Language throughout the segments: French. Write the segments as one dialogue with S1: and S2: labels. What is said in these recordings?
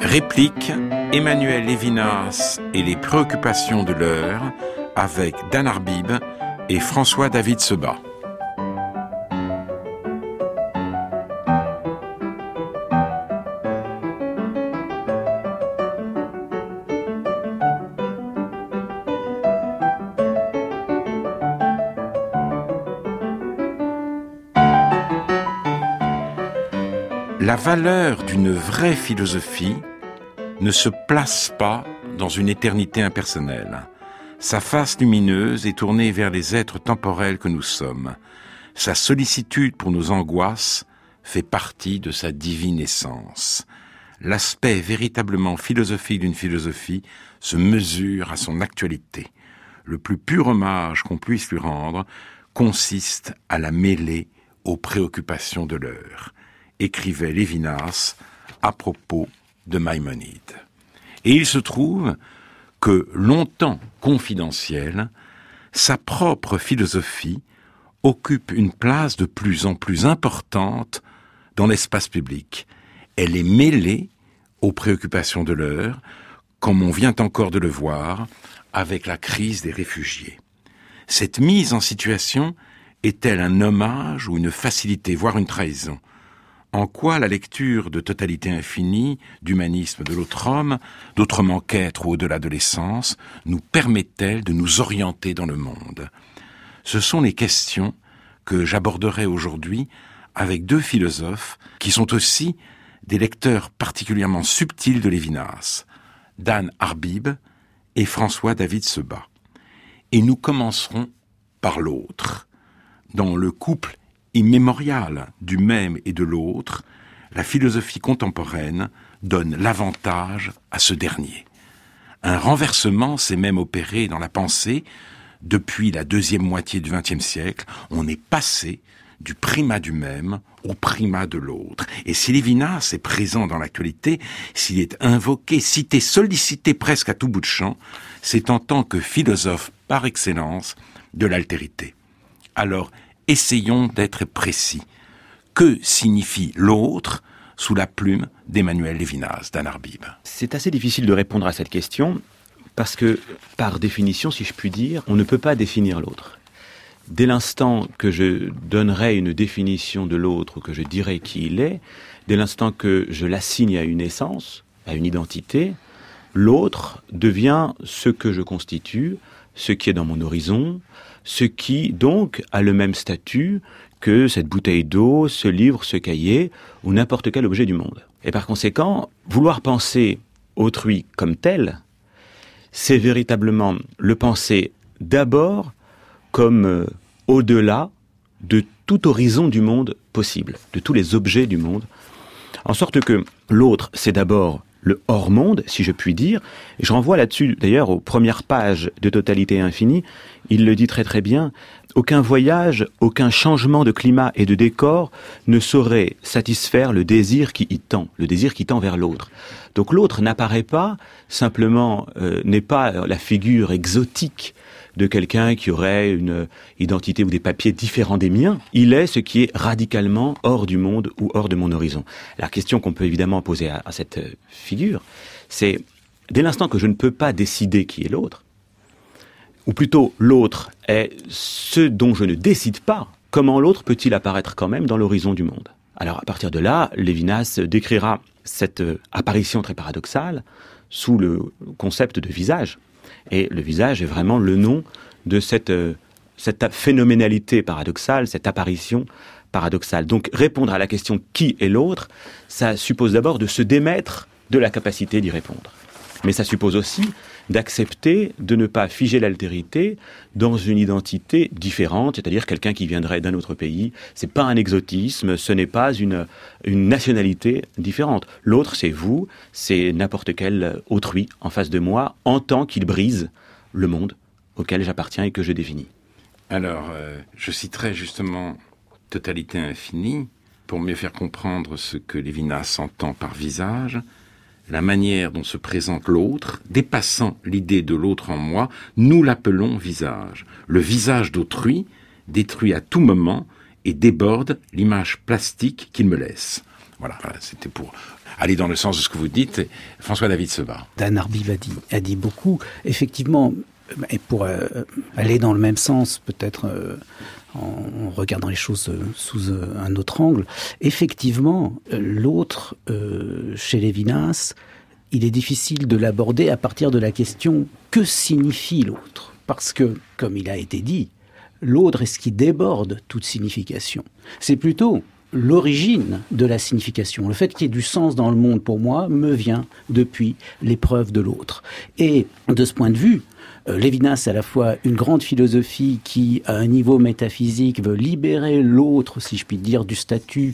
S1: Réplique, Emmanuel Lévinas et les préoccupations de l'heure avec Dan Arbib et François-David Sebas. La valeur d'une vraie philosophie ne se place pas dans une éternité impersonnelle. Sa face lumineuse est tournée vers les êtres temporels que nous sommes. Sa sollicitude pour nos angoisses fait partie de sa divine essence. L'aspect véritablement philosophique d'une philosophie se mesure à son actualité. Le plus pur hommage qu'on puisse lui rendre consiste à la mêler aux préoccupations de l'heure, écrivait Lévinas à propos de Maïmonide. Et il se trouve que, longtemps confidentielle, sa propre philosophie occupe une place de plus en plus importante dans l'espace public. Elle est mêlée aux préoccupations de l'heure, comme on vient encore de le voir avec la crise des réfugiés. Cette mise en situation est-elle un hommage ou une facilité, voire une trahison ? En quoi la lecture de Totalité infinie, d'humanisme de l'autre homme, d'Autrement qu'être ou au-delà de l'essence, nous permet-elle de nous orienter dans le monde ? Ce sont les questions que j'aborderai aujourd'hui avec deux philosophes qui sont aussi des lecteurs particulièrement subtils de Lévinas, Dan Arbib et François-David Sebas. Et nous commencerons par l'autre. Dans le couple immémorial du même et de l'autre, la philosophie contemporaine donne l'avantage à ce dernier. Un renversement s'est même opéré dans la pensée. Depuis la deuxième moitié du XXe siècle, on est passé du primat du même au primat de l'autre. Et si Lévinas est présent dans l'actualité, s'il est invoqué, cité, sollicité presque à tout bout de champ, c'est en tant que philosophe par excellence de l'altérité. Alors, essayons d'être précis. Que signifie l'autre sous la plume d'Emmanuel Lévinas, Dan Arbib ?
S2: C'est assez difficile de répondre à cette question parce que, par définition, si je puis dire, on ne peut pas définir l'autre. Dès l'instant que je donnerai une définition de l'autre ou que je dirai qui il est, dès l'instant que je l'assigne à une essence, à une identité, l'autre devient ce que je constitue, ce qui est dans mon horizon, ce qui, donc, a le même statut que cette bouteille d'eau, ce livre, ce cahier, ou n'importe quel objet du monde. Et par conséquent, vouloir penser autrui comme tel, c'est véritablement le penser d'abord comme au-delà de tout horizon du monde possible, de tous les objets du monde, en sorte que l'autre, c'est d'abord le hors-monde, si je puis dire. Et je renvoie là-dessus, d'ailleurs, aux premières pages de Totalité infinie. Il le dit très très bien. Aucun voyage, aucun changement de climat et de décor ne saurait satisfaire le désir qui y tend, le désir qui tend vers l'autre. Donc l'autre n'apparaît pas, simplement n'est pas la figure exotique de quelqu'un qui aurait une identité ou des papiers différents des miens. Il est ce qui est radicalement hors du monde ou hors de mon horizon. La question qu'on peut évidemment poser à cette figure, c'est dès l'instant que je ne peux pas décider qui est l'autre, ou plutôt l'autre est ce dont je ne décide pas, comment l'autre peut-il apparaître quand même dans l'horizon du monde ? Alors à partir de là, Lévinas décrira cette apparition très paradoxale sous le concept de visage. Et le visage est vraiment le nom de cette phénoménalité paradoxale, cette apparition paradoxale. Donc répondre à la question « qui est l'autre ?», ça suppose d'abord de se démettre de la capacité d'y répondre. Mais ça suppose aussi d'accepter de ne pas figer l'altérité dans une identité différente, c'est-à-dire quelqu'un qui viendrait d'un autre pays. C'est pas un exotisme, ce n'est pas une nationalité différente. L'autre, c'est vous, c'est n'importe quel autrui en face de moi, en tant qu'il brise le monde auquel j'appartiens et que je définis.
S1: Alors, je citerai justement Totalité infinie pour mieux faire comprendre ce que Lévinas entend par visage. La manière dont se présente l'autre, dépassant l'idée de l'autre en moi, nous l'appelons visage. Le visage d'autrui détruit à tout moment et déborde l'image plastique qu'il me laisse. Voilà, c'était pour aller dans le sens de ce que vous dites. François-David Sebag.
S3: Dan Arbib a dit beaucoup. Effectivement, et pour aller dans le même sens, peut-être en regardant les choses sous un autre angle, effectivement, l'autre, chez Lévinas, il est difficile de l'aborder à partir de la question « que signifie l'autre ?» Parce que, comme il a été dit, l'autre est ce qui déborde toute signification. C'est plutôt l'origine de la signification. Le fait qu'il y ait du sens dans le monde, pour moi, me vient depuis l'épreuve de l'autre. Et de ce point de vue, Lévinas a à la fois une grande philosophie qui, à un niveau métaphysique, veut libérer l'autre, si je puis dire, du statut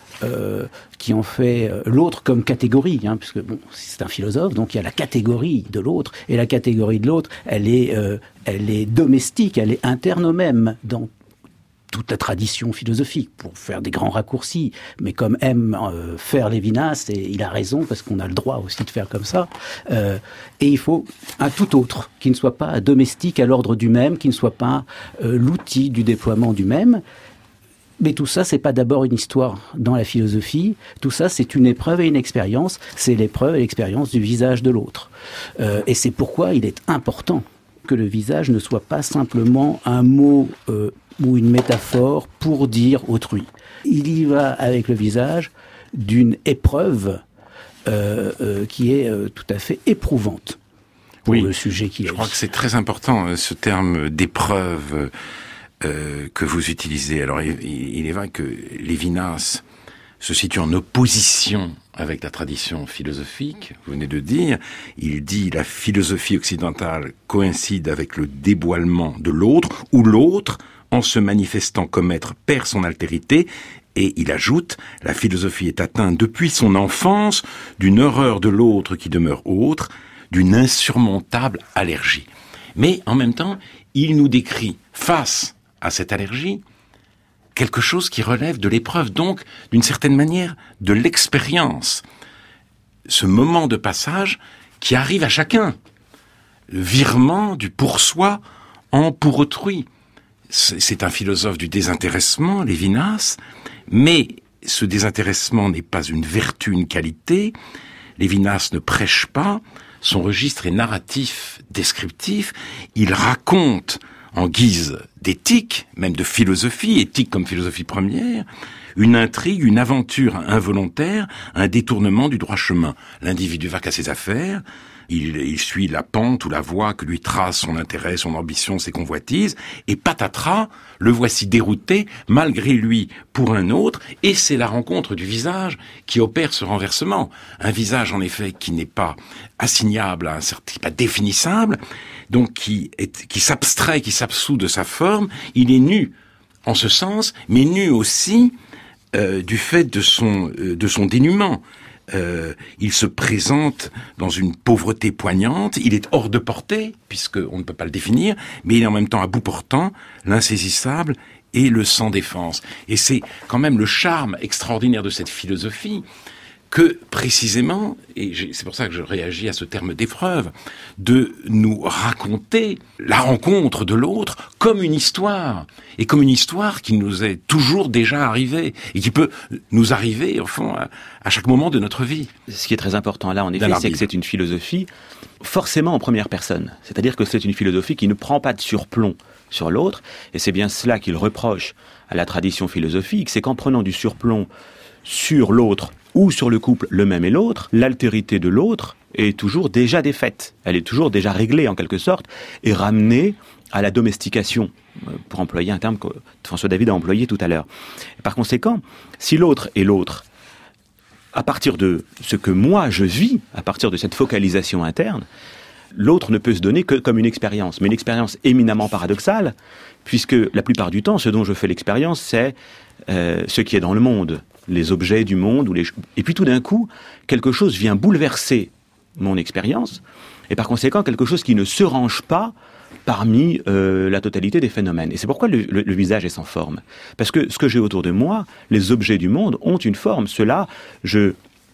S3: qui en fait l'autre comme catégorie, puisque bon, c'est un philosophe, donc il y a la catégorie de l'autre, et la catégorie de l'autre, elle est domestique, elle est interne au même dans toute la tradition philosophique, pour faire des grands raccourcis, mais comme aime faire Lévinas, et il a raison, parce qu'on a le droit aussi de faire comme ça, et il faut un tout autre, qui ne soit pas domestique à l'ordre du même, qui ne soit pas l'outil du déploiement du même. Mais tout ça, c'est pas d'abord une histoire dans la philosophie. Tout ça, c'est une épreuve et une expérience. C'est l'épreuve et l'expérience du visage de l'autre. Et c'est pourquoi il est important que le visage ne soit pas simplement un mot ou une métaphore pour dire autrui. Il y va avec le visage d'une épreuve qui est tout à fait éprouvante pour le sujet qu'il est.
S1: Je crois que c'est très important, ce terme d'épreuve que vous utilisez. Alors, il est vrai que Lévinas se situe en opposition avec la tradition philosophique, vous venez de dire. Il dit la philosophie occidentale coïncide avec le déboilement de l'autre, où l'autre, en se manifestant comme être, perd son altérité. Et il ajoute, la philosophie est atteinte depuis son enfance d'une horreur de l'autre qui demeure autre, d'une insurmontable allergie. Mais en même temps, il nous décrit, face à cette allergie, quelque chose qui relève de l'épreuve, donc, d'une certaine manière, de l'expérience. Ce moment de passage qui arrive à chacun. Le virement du pour soi en pour autrui. C'est un philosophe du désintéressement, Lévinas, mais ce désintéressement n'est pas une vertu, une qualité. Lévinas ne prêche pas, son registre est narratif, descriptif, il raconte en guise d'éthique, même de philosophie, éthique comme philosophie première, une intrigue, une aventure involontaire, un détournement du droit chemin. L'individu va qu'à ses affaires, il suit la pente ou la voie que lui trace son intérêt, son ambition, ses convoitises, et patatras, le voici dérouté, malgré lui, pour un autre, et c'est la rencontre du visage qui opère ce renversement. Un visage, en effet, qui n'est pas assignable à un certain, pas définissable, donc qui s'abstrait, qui s'absout de sa forme. Il est nu, en ce sens, mais nu aussi du fait de son dénuement. Il se présente dans une pauvreté poignante, il est hors de portée, puisqu'on ne peut pas le définir, mais il est en même temps à bout portant, l'insaisissable et le sans défense. Et c'est quand même le charme extraordinaire de cette philosophie, que précisément, et c'est pour ça que je réagis à ce terme d'épreuve, de nous raconter la rencontre de l'autre comme une histoire, et comme une histoire qui nous est toujours déjà arrivée, et qui peut nous arriver, au fond, à chaque moment de notre vie.
S2: Ce qui est très important là, en effet, c'est que c'est une philosophie forcément en première personne. C'est-à-dire que c'est une philosophie qui ne prend pas de surplomb sur l'autre, et c'est bien cela qu'il reproche à la tradition philosophique, c'est qu'en prenant du surplomb sur l'autre, ou sur le couple, le même et l'autre, l'altérité de l'autre est toujours déjà défaite. Elle est toujours déjà réglée, en quelque sorte, et ramenée à la domestication, pour employer un terme que François David a employé tout à l'heure. Par conséquent, si l'autre est l'autre, à partir de ce que moi je vis, à partir de cette focalisation interne, l'autre ne peut se donner que comme une expérience, mais une expérience éminemment paradoxale, puisque la plupart du temps, ce dont je fais l'expérience, c'est ce qui est dans le monde, les objets du monde, et puis tout d'un coup, quelque chose vient bouleverser mon expérience, et par conséquent, quelque chose qui ne se range pas parmi la totalité des phénomènes. Et c'est pourquoi le visage est sans forme. Parce que ce que j'ai autour de moi, les objets du monde ont une forme. Ceux-là, je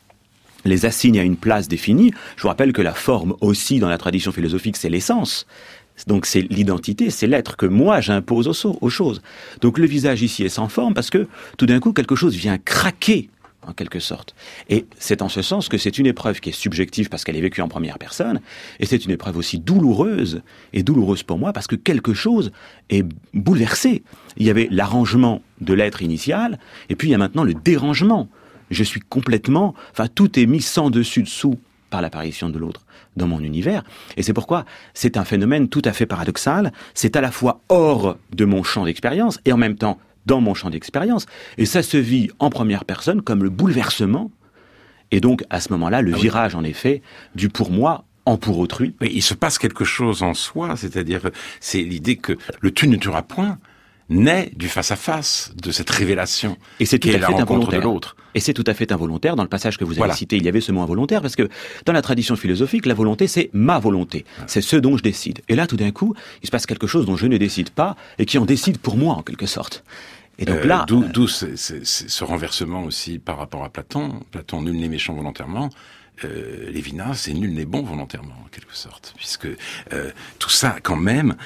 S2: les assigne à une place définie. Je vous rappelle que la forme aussi, dans la tradition philosophique, c'est l'essence. Donc c'est l'identité, c'est l'être que moi j'impose aux choses. Donc le visage ici est sans forme parce que tout d'un coup quelque chose vient craquer en quelque sorte. Et c'est en ce sens que c'est une épreuve qui est subjective parce qu'elle est vécue en première personne, et c'est une épreuve aussi douloureuse, et douloureuse pour moi parce que quelque chose est bouleversé. Il y avait l'arrangement de l'être initial, et puis il y a maintenant le dérangement. Je suis complètement... Enfin, tout est mis sans dessus-dessous par l'apparition de l'autre dans mon univers. Et c'est pourquoi c'est un phénomène tout à fait paradoxal. C'est à la fois hors de mon champ d'expérience et en même temps dans mon champ d'expérience. Et ça se vit en première personne comme le bouleversement. Et donc, à ce moment-là, le virage, en effet, du pour moi en pour autrui.
S1: Mais il se passe quelque chose en soi, c'est-à-dire, c'est l'idée que le tu ne tueras point naît du face-à-face, de cette révélation.
S2: Et c'est tout à
S1: la
S2: fait
S1: rencontre
S2: involontaire.
S1: de l'autre.
S2: Et c'est tout à fait involontaire. Dans le passage que vous avez cité, il y avait ce mot involontaire, parce que dans la tradition philosophique, la volonté, c'est ma volonté. C'est ce dont je décide. Et là, tout d'un coup, il se passe quelque chose dont je ne décide pas, et qui en décide pour moi, en quelque sorte. Et donc là...
S1: D'où ce renversement aussi par rapport à Platon. Platon, nul n'est méchant volontairement. Lévinas, c'est nul n'est bon volontairement, en quelque sorte, puisque tout ça, quand même,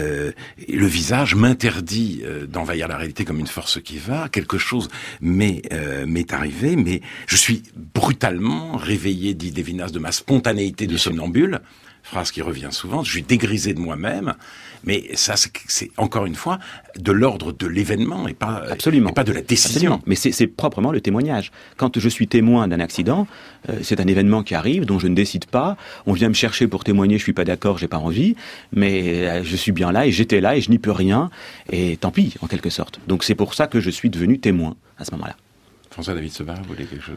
S1: le visage m'interdit d'envahir la réalité comme une force qui va. Quelque chose m'est arrivé, mais je suis brutalement réveillé, dit Lévinas, de ma spontanéité de somnambule. Phrase qui revient souvent. Je suis dégrisé de moi-même, mais ça, c'est encore une fois de l'ordre de l'événement et pas de la décision.
S2: Absolument. Mais c'est proprement le témoignage. Quand je suis témoin d'un accident, c'est un événement qui arrive dont je ne décide pas. On vient me chercher pour témoigner, je suis pas d'accord, j'ai pas envie, mais je suis bien là et j'étais là et je n'y peux rien. Et tant pis, en quelque sorte. Donc c'est pour ça que je suis devenu témoin à ce moment-là.
S1: François-David Sebag, vous voulez quelque chose ?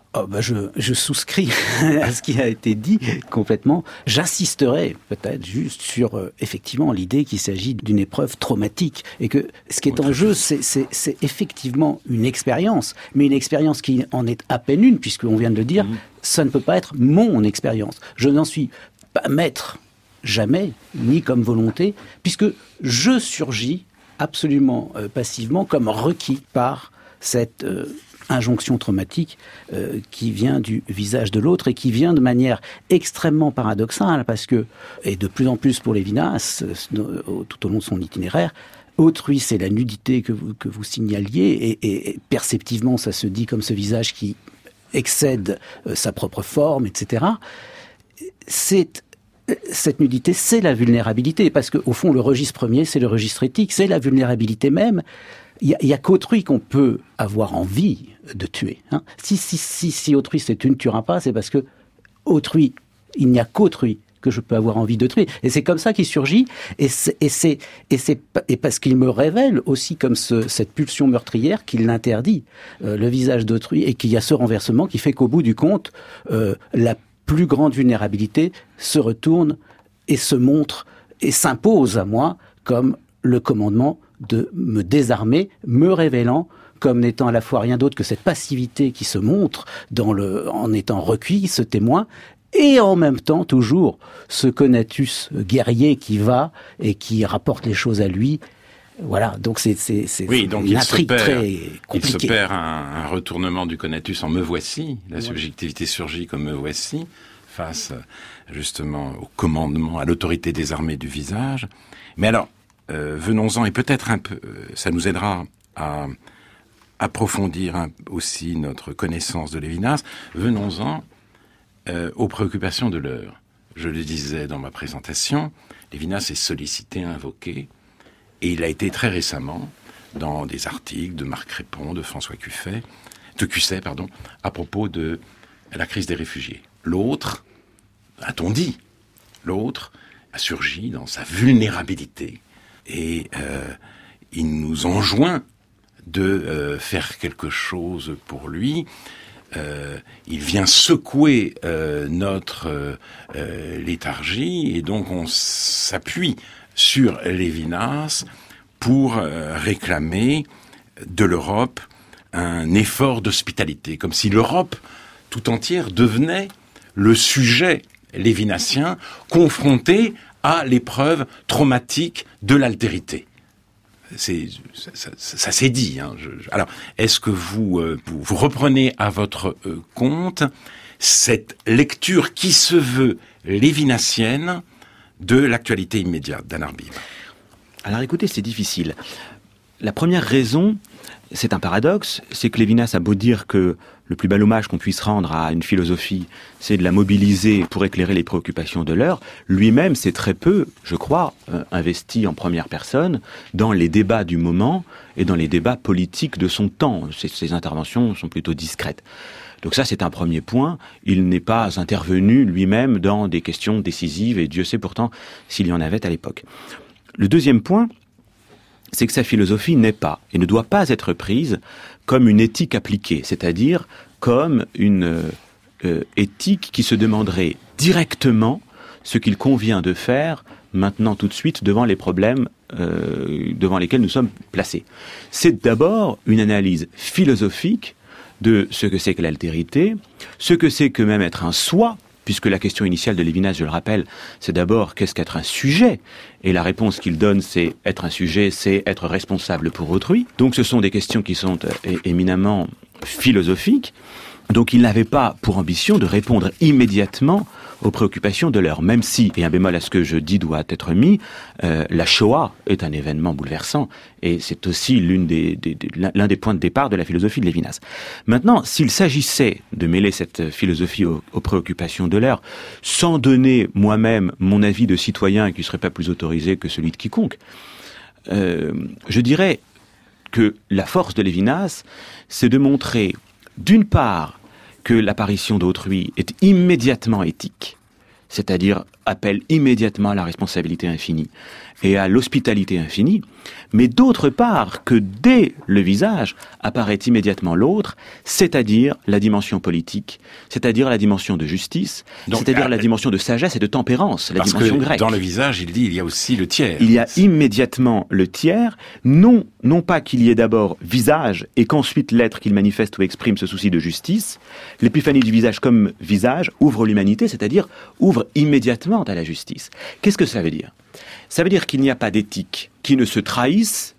S3: Je souscris à ce qui a été dit complètement. J'insisterai peut-être juste sur effectivement l'idée qu'il s'agit d'une épreuve traumatique et que ce qui est en jeu, c'est effectivement une expérience, mais une expérience qui en est à peine une, puisqu'on vient de le dire, ça ne peut pas être mon expérience. Je n'en suis pas maître jamais, ni comme volonté, puisque je surgis absolument passivement comme requis par cette injonction traumatique qui vient du visage de l'autre et qui vient de manière extrêmement paradoxale parce que, et de plus en plus pour Lévinas, tout au long de son itinéraire, autrui c'est la nudité que vous signaliez et perceptivement ça se dit comme ce visage qui excède sa propre forme, etc. Cette nudité, c'est la vulnérabilité parce qu'au fond le registre premier c'est le registre éthique, c'est la vulnérabilité même. Il y a qu'autrui qu'on peut avoir envie de tuer. Hein. Si autrui c'est tu ne tueras pas, c'est parce que autrui, il n'y a qu'autrui que je peux avoir envie de tuer. Et c'est comme ça qu'il surgit. Et parce qu'il me révèle aussi comme cette pulsion meurtrière qu'il l'interdit, le visage d'autrui, et qu'il y a ce renversement qui fait qu'au bout du compte, la plus grande vulnérabilité se retourne et se montre et s'impose à moi comme le commandement de me désarmer, me révélant comme n'étant à la fois rien d'autre que cette passivité qui se montre en étant recueilli, ce témoin, et en même temps toujours ce conatus guerrier qui va et qui rapporte les choses à lui. Voilà, donc c'est une intrigue très compliquée.
S1: Il s'opère un retournement du conatus en me voici, la subjectivité surgit comme me voici, face justement au commandement, à l'autorité désarmée du visage. Mais alors, venons-en, et peut-être un peu, ça nous aidera à approfondir aussi notre connaissance de Lévinas, venons-en aux préoccupations de l'heure. Je le disais dans ma présentation, Lévinas est sollicité, invoqué, et il a été très récemment dans des articles de Marc Crépon, de François Cusset, à propos de la crise des réfugiés. L'autre, a-t-on dit, l'autre a surgi dans sa vulnérabilité. Et il nous enjoint de faire quelque chose pour lui. Il vient secouer notre léthargie et donc on s'appuie sur Lévinas pour réclamer de l'Europe un effort d'hospitalité, comme si l'Europe tout entière devenait le sujet lévinassien confronté à l'épreuve traumatique de l'altérité. Ça s'est dit. Hein. Alors, est-ce que vous reprenez à votre compte cette lecture qui se veut lévinassienne de l'actualité immédiate d'Ann Arbib ?
S2: Alors écoutez, c'est difficile. La première raison, c'est un paradoxe, c'est que Lévinas a beau dire que le plus bel hommage qu'on puisse rendre à une philosophie, c'est de la mobiliser pour éclairer les préoccupations de l'heure. Lui-même s'est très peu, je crois, investi en première personne dans les débats du moment et dans les débats politiques de son temps. Ses interventions sont plutôt discrètes. Donc ça, c'est un premier point. Il n'est pas intervenu lui-même dans des questions décisives, et Dieu sait pourtant s'il y en avait à l'époque. Le deuxième point, c'est que sa philosophie n'est pas et ne doit pas être prise comme une éthique appliquée, c'est-à-dire comme une éthique qui se demanderait directement ce qu'il convient de faire maintenant tout de suite devant les problèmes devant lesquels nous sommes placés. C'est d'abord une analyse philosophique de ce que c'est que l'altérité, ce que c'est que même être un soi, puisque la question initiale de Lévinas, je le rappelle, c'est d'abord qu'est-ce qu'être un sujet ? Et la réponse qu'il donne, c'est être un sujet, c'est être responsable pour autrui. Donc ce sont des questions qui sont éminemment philosophiques. Donc il n'avait pas pour ambition de répondre immédiatement aux préoccupations de l'heure, même si, et un bémol à ce que je dis doit être mis, la Shoah est un événement bouleversant, et c'est aussi l'un des points de départ de la philosophie de Lévinas. Maintenant, s'il s'agissait de mêler cette philosophie aux préoccupations de l'heure, sans donner moi-même mon avis de citoyen qui ne serait pas plus autorisé que celui de quiconque, je dirais que la force de Lévinas, c'est de montrer, d'une part, que l'apparition d'autrui est immédiatement éthique, c'est-à-dire appelle immédiatement à la responsabilité infinie et à l'hospitalité infinie, mais d'autre part que dès le visage apparaît immédiatement l'autre, c'est-à-dire la dimension politique, c'est-à-dire la dimension de justice, donc, c'est-à-dire la dimension de sagesse et de tempérance, la dimension grecque.
S1: Parce que dans le visage, il dit, il y a aussi le tiers.
S2: Il y a immédiatement le tiers, non pas qu'il y ait d'abord visage et qu'ensuite l'être qu'il manifeste ou exprime ce souci de justice. L'épiphanie du visage comme visage ouvre l'humanité, c'est-à-dire ouvre immédiatement à la justice. Qu'est-ce que ça veut dire ? Ça veut dire qu'il n'y a pas d'éthique qui ne se trahisse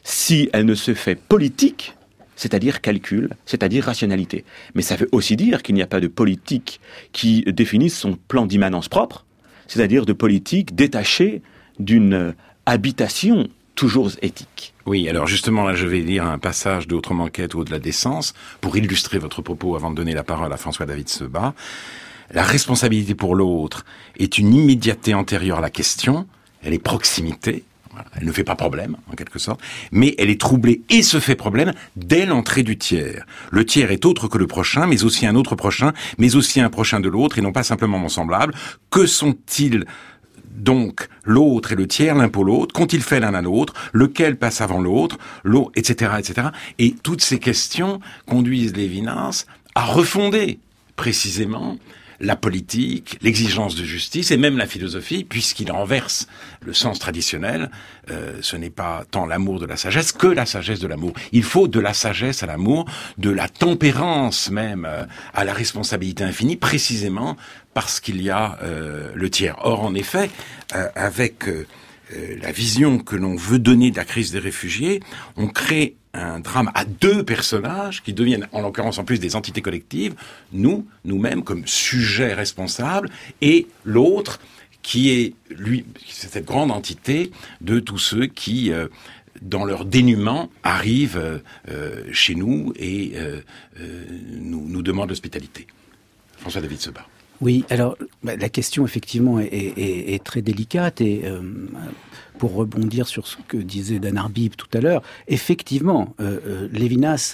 S2: si elle ne se fait politique, c'est-à-dire calcul, c'est-à-dire rationalité. Mais ça veut aussi dire qu'il n'y a pas de politique qui définisse son plan d'immanence propre, c'est-à-dire de politique détachée d'une habitation toujours éthique.
S1: Oui, alors justement, là, je vais lire un passage de Autrement qu'être ou de la décence pour illustrer votre propos avant de donner la parole à François-David Sebas. La responsabilité pour l'autre est une immédiateté antérieure à la question, elle est proximité, voilà, elle ne fait pas problème, en quelque sorte, mais elle est troublée et se fait problème dès l'entrée du tiers. Le tiers est autre que le prochain, mais aussi un autre prochain, mais aussi un prochain de l'autre, et non pas simplement mon semblable. Que sont-ils donc l'autre et le tiers, l'un pour l'autre? Qu'ont-ils fait l'un à l'autre? Lequel passe avant l'autre? L'autre, etc., etc. Et toutes ces questions conduisent Lévinas à refonder précisément la politique, l'exigence de justice et même la philosophie, puisqu'il renverse le sens traditionnel. Ce n'est pas tant l'amour de la sagesse que la sagesse de l'amour. Il faut de la sagesse à l'amour, de la tempérance même à la responsabilité infinie, précisément parce qu'il y a le tiers. Or, en effet, avec la vision que l'on veut donner de la crise des réfugiés, on crée un drame à deux personnages qui deviennent, en l'occurrence en plus, des entités collectives, nous-mêmes comme sujets responsables, et l'autre qui est, lui, cette grande entité de tous ceux qui, dans leur dénuement, arrivent chez nous et nous demandent l'hospitalité. François-David Sebas.
S3: Oui, alors la question effectivement est très délicate et pour rebondir sur ce que disait Dan Arbib tout à l'heure, effectivement, Lévinas,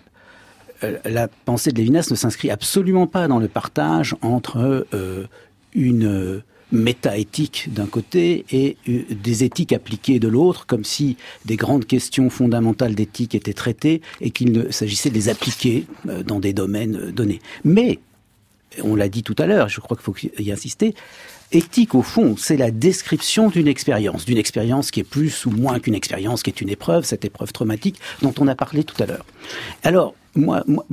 S3: la pensée de Lévinas ne s'inscrit absolument pas dans le partage entre une méta-éthique d'un côté et des éthiques appliquées de l'autre, comme si des grandes questions fondamentales d'éthique étaient traitées et qu'il ne s'agissait de les appliquer dans des domaines donnés. Mais on l'a dit tout à l'heure, je crois qu'il faut y insister, éthique, au fond, c'est la description d'une expérience qui est plus ou moins qu'une expérience, qui est une épreuve, cette épreuve traumatique dont on a parlé tout à l'heure. Alors, moi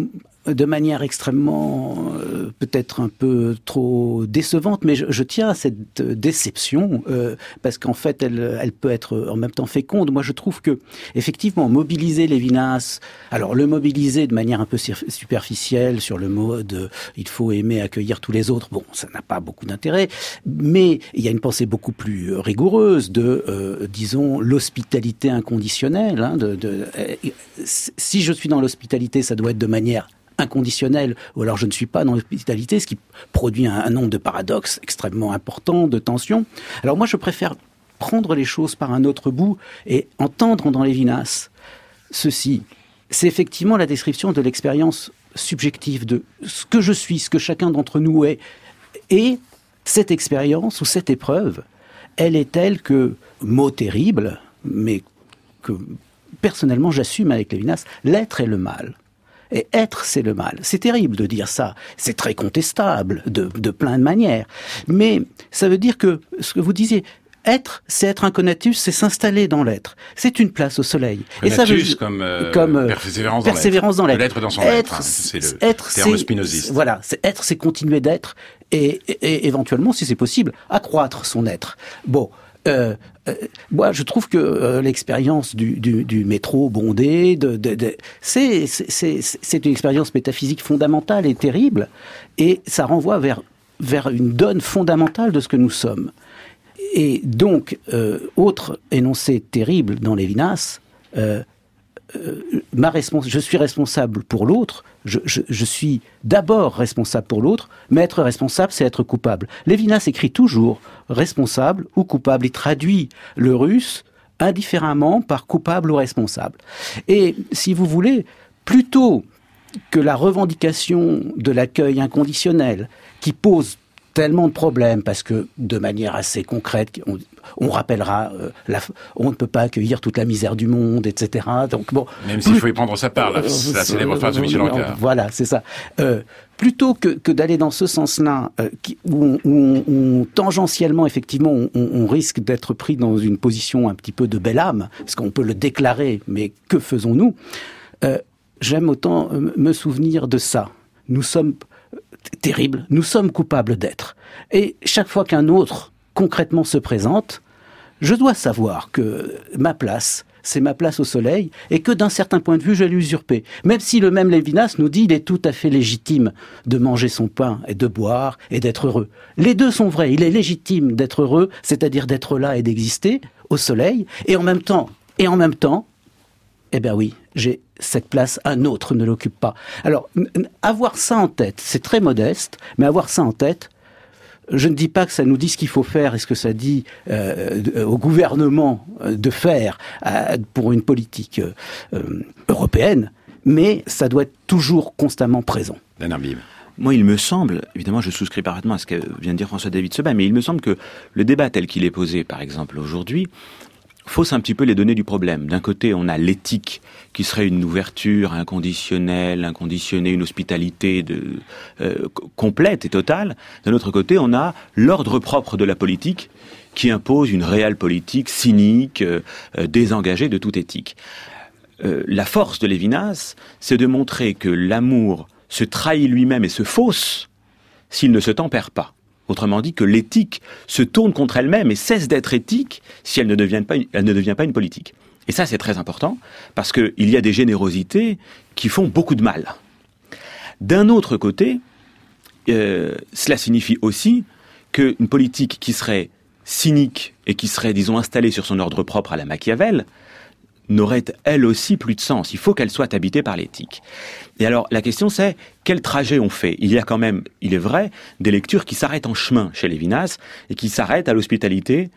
S3: de manière extrêmement, peut-être un peu trop décevante, mais je tiens à cette déception, parce qu'en fait, elle peut être en même temps féconde. Moi, je trouve que, effectivement, mobiliser Lévinas, alors le mobiliser de manière un peu superficielle sur le mode « il faut aimer accueillir tous les autres », bon, ça n'a pas beaucoup d'intérêt, mais il y a une pensée beaucoup plus rigoureuse de, disons, l'hospitalité inconditionnelle. Hein, si je suis dans l'hospitalité, ça doit être de manière inconditionnelle, ou alors je ne suis pas dans l'hospitalité, ce qui produit un nombre de paradoxes extrêmement importants, de tensions. Alors moi, je préfère prendre les choses par un autre bout et entendre dans Lévinas ceci. C'est effectivement la description de l'expérience subjective de ce que je suis, ce que chacun d'entre nous est. Et cette expérience ou cette épreuve, elle est telle que, mot terrible, mais que personnellement j'assume avec Lévinas, l'être est le mal. Et être, c'est le mal. C'est terrible de dire ça. C'est très contestable de plein de manières. Mais ça veut dire que, ce que vous disiez, être, c'est être un conatus, c'est s'installer dans l'être. C'est une place au soleil.
S1: Conatus comme persévérance dans l'être.
S3: L'être
S1: dans son être. Hein. C'est le terme spinoziste.
S3: Voilà. Être, c'est continuer d'être et éventuellement, si c'est possible, accroître son être. Bon. Moi, je trouve que l'expérience du métro bondé, c'est une expérience métaphysique fondamentale et terrible, et ça renvoie vers une donne fondamentale de ce que nous sommes. Et donc, autre énoncé terrible dans Lévinas, je suis responsable pour l'autre. Je suis d'abord responsable pour l'autre, mais être responsable, c'est être coupable. Lévinas écrit toujours responsable ou coupable. Il traduit le russe indifféremment par coupable ou responsable. Et si vous voulez, plutôt que la revendication de l'accueil inconditionnel qui pose tellement de problèmes, parce que de manière assez concrète, on rappellera, on ne peut pas accueillir toute la misère du monde, etc. Donc bon,
S1: même s'il faut y prendre sa part, la célèbre phrase de Michel Ancard.
S3: Voilà, c'est ça. Plutôt que d'aller dans ce sens-là, où tangentiellement, effectivement, on risque d'être pris dans une position un petit peu de belle âme, parce qu'on peut le déclarer, mais que faisons-nous ? J'aime autant me souvenir de ça. Nous sommes terribles, nous sommes coupables d'être. Et chaque fois qu'un autre concrètement se présente, je dois savoir que ma place, c'est ma place au soleil, et que d'un certain point de vue, je l'ai usurpée. Même si le même Lévinas nous dit qu'il est tout à fait légitime de manger son pain et de boire et d'être heureux. Les deux sont vrais. Il est légitime d'être heureux, c'est-à-dire d'être là et d'exister au soleil, et en même temps, eh bien oui, j'ai cette place, un autre ne l'occupe pas. Alors, avoir ça en tête, c'est très modeste, mais avoir ça en tête, je ne dis pas que ça nous dit ce qu'il faut faire et ce que ça dit au gouvernement de faire pour une politique européenne, mais ça doit être toujours constamment présent.
S1: Bernard Bib.
S2: Moi, il me semble, évidemment, je souscris parfaitement à ce que vient de dire François-David Sebat, mais il me semble que le débat tel qu'il est posé, par exemple, aujourd'hui, fausse un petit peu les données du problème. D'un côté, on a l'éthique qui serait une ouverture inconditionnelle, inconditionnée, une hospitalité complète et totale. D'un autre côté, on a l'ordre propre de la politique qui impose une réelle politique cynique, désengagée de toute éthique. La force de Lévinas, c'est de montrer que l'amour se trahit lui-même et se fausse s'il ne se tempère pas. Autrement dit, que l'éthique se tourne contre elle-même et cesse d'être éthique si elle ne devient pas une politique. Et ça, c'est très important, parce qu'il y a des générosités qui font beaucoup de mal. D'un autre côté, cela signifie aussi qu'une politique qui serait cynique et qui serait, disons, installée sur son ordre propre à la Machiavel, n'aurait elle aussi plus de sens. Il faut qu'elle soit habitée par l'éthique. Et alors, la question c'est, quel trajet on fait ? Il y a quand même, il est vrai, des lectures qui s'arrêtent en chemin chez Lévinas et qui s'arrêtent à l'hospitalité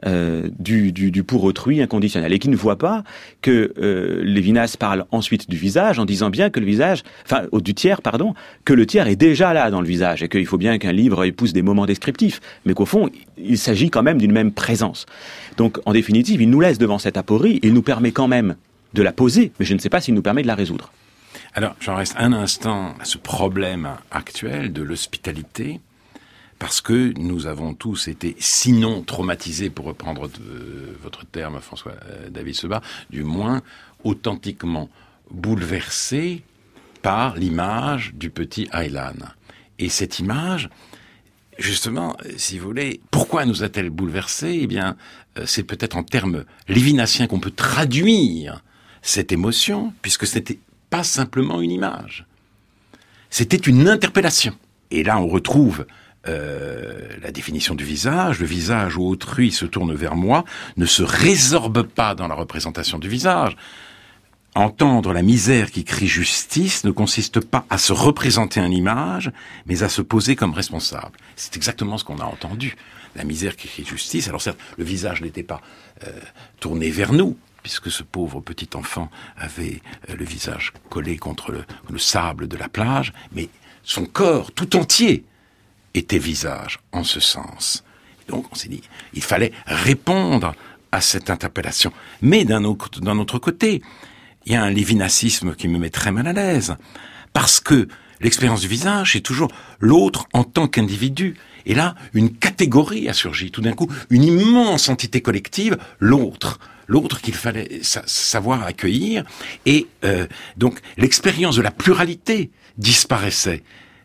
S2: du pour autrui inconditionnel et qui ne voient pas que Lévinas parle ensuite du visage en disant bien que le visage, du tiers, pardon, que le tiers est déjà là dans le visage et qu'il faut bien qu'un livre épouse des moments descriptifs, mais qu'au fond, il s'agit quand même d'une même présence. Donc, en définitive, il nous laisse devant cette aporie, il nous permet quand même de la poser, mais je ne sais pas s'il nous permet de la résoudre.
S1: Alors, j'en reste un instant à ce problème actuel de l'hospitalité, parce que nous avons tous été, sinon traumatisés, pour reprendre votre terme, François-David Sebat, du moins authentiquement bouleversés par l'image du petit Aylan. Et cette image, justement, si vous voulez, pourquoi nous a-t-elle bouleversés ? Eh bien, c'est peut-être en termes lévinassiens qu'on peut traduire cette émotion, puisque ce n'était pas simplement une image. C'était une interpellation. Et là, on retrouve la définition du visage. Le visage où autrui se tourne vers moi ne se résorbe pas dans la représentation du visage. Entendre la misère qui crie justice ne consiste pas à se représenter une image, mais à se poser comme responsable. C'est exactement ce qu'on a entendu. La misère qui crie justice. Alors certes, le visage n'était pas tourné vers nous, puisque ce pauvre petit enfant avait le visage collé contre le sable de la plage, mais son corps tout entier était visage en ce sens. Donc on s'est dit, il fallait répondre à cette interpellation. Mais d'un autre côté, il y a un lévinassisme qui me met très mal à l'aise, parce que l'expérience du visage, c'est toujours l'autre en tant qu'individu. Et là, une catégorie a surgi, tout d'un coup, une immense entité collective, l'autre qu'il fallait savoir accueillir. Et donc, l'expérience de la pluralité disparaissait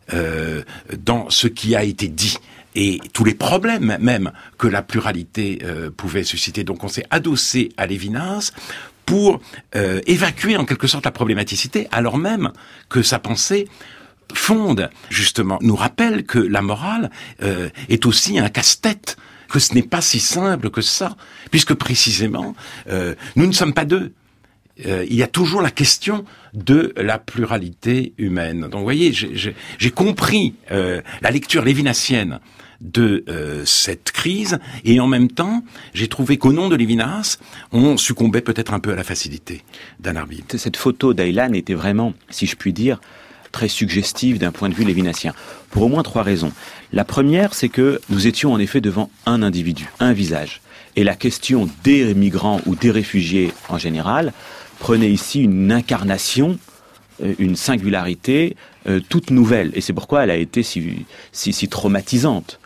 S1: dans ce qui a été dit. Et tous les problèmes même que la pluralité pouvait susciter. Donc on s'est adossé à Lévinas pour évacuer en quelque sorte la problématicité, alors même que sa pensée fonde, justement, nous rappelle que la morale est aussi un casse-tête, que ce n'est pas si simple que ça, puisque précisément, nous ne sommes pas deux. Il y a toujours la question de la pluralité humaine. Donc vous voyez, j'ai compris la lecture lévinassienne de cette crise, et en même temps, j'ai trouvé qu'au nom de Lévinas, on succombait peut-être un peu à la facilité d'un arbitre.
S2: Cette photo d'Aylan était vraiment, si je puis dire, très suggestive d'un point de vue lévinassien, pour au moins 3 raisons. La première, c'est que nous étions en effet devant un individu, un visage. Et la question des migrants ou des réfugiés en général prenait ici une incarnation, une singularité toute nouvelle. Et c'est pourquoi elle a été si traumatisante.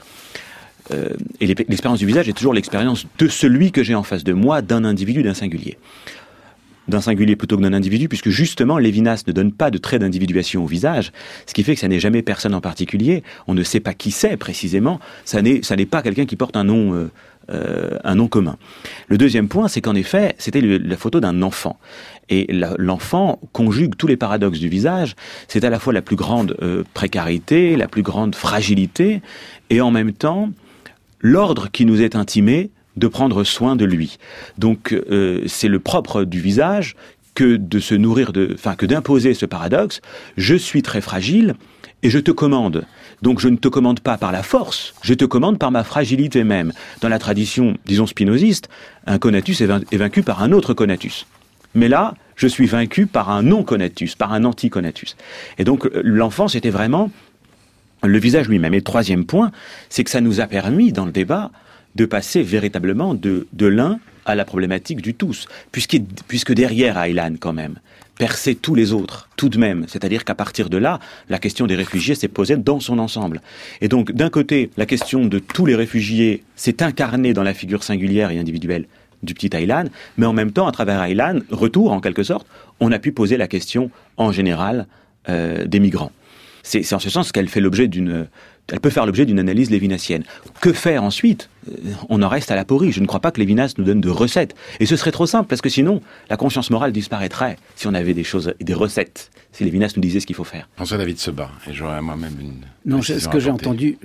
S2: Et l'expérience du visage est toujours l'expérience de celui que j'ai en face de moi, d'un individu, d'un singulier. D'un singulier plutôt que d'un individu, puisque justement Lévinas ne donne pas de trait d'individuation au visage, ce qui fait que ça n'est jamais personne en particulier, on ne sait pas qui c'est précisément, ça n'est pas quelqu'un qui porte un nom commun. Le deuxième point, c'est qu'en effet, c'était la photo d'un enfant. Et l'enfant conjugue tous les paradoxes du visage, c'est à la fois la plus grande précarité, la plus grande fragilité, et en même temps, l'ordre qui nous est intimé de prendre soin de lui. Donc c'est le propre du visage que de se nourrir que d'imposer ce paradoxe. Je suis très fragile et je te commande. Donc je ne te commande pas par la force, je te commande par ma fragilité même. Dans la tradition, disons spinoziste, un conatus est vaincu par un autre conatus. Mais là, je suis vaincu par un non-conatus, par un anti-conatus. Et donc l'enfant, c'était vraiment le visage lui-même. Et le troisième point, c'est que ça nous a permis, dans le débat, de passer véritablement de l'un à la problématique du tous, puisque derrière Aylan, quand même, perçait tous les autres, tout de même. C'est-à-dire qu'à partir de là, la question des réfugiés s'est posée dans son ensemble. Et donc, d'un côté, la question de tous les réfugiés s'est incarnée dans la figure singulière et individuelle du petit Aylan, mais en même temps, à travers Aylan, retour, en quelque sorte, on a pu poser la question, en général, des migrants. C'est en ce sens qu'elle fait l'objet elle peut faire l'objet d'une analyse lévinassienne. Que faire ensuite ? On en reste à l'aporie. Je ne crois pas que Lévinas nous donne de recettes. Et ce serait trop simple, parce que sinon, la conscience morale disparaîtrait si on avait des recettes, si Lévinas nous disait ce qu'il faut faire.
S1: François-David Sebah, et j'aurais moi-même une...
S3: Non, ce que j'ai entendu,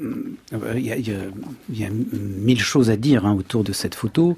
S3: il y a 1000 choses à dire autour de cette photo.